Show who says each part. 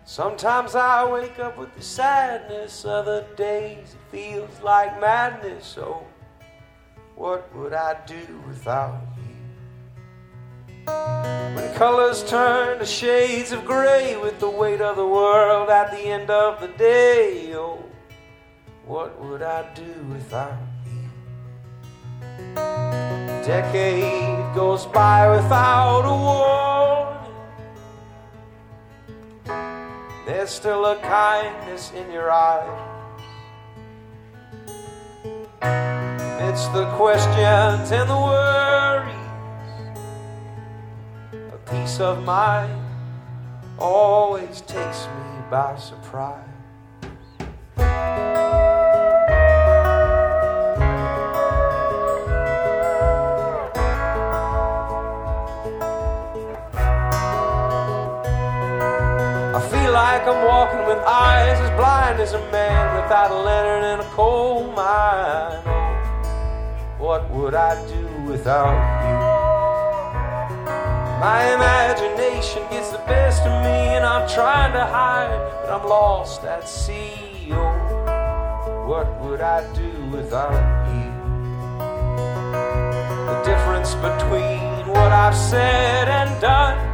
Speaker 1: Sometimes I wake up with the sadness, other days it feels like madness. So what would I do without you? When colors turn to shades of gray with the weight of the world at the end of the day, oh, what would I do without you? A decade goes by without a warning. There's still a kindness in your eyes. It's the questions and the worries. A peace of mind always takes me by surprise. I feel like I'm walking with eyes as blind as a man without a lantern and a coal mine. What would I do without you? My imagination gets the best of me and I'm trying to hide, but I'm lost at sea. Oh, what would I do without you? The difference between what I've said and done